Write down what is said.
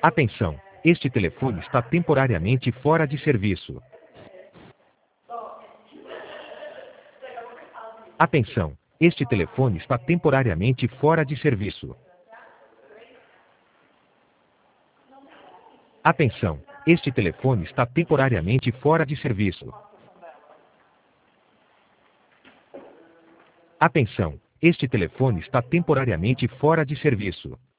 Atenção! Este telefone está temporariamente fora de serviço. Atenção! Este telefone está temporariamente fora de serviço. Atenção! Este telefone está temporariamente fora de serviço. Atenção! Este telefone está temporariamente fora de serviço.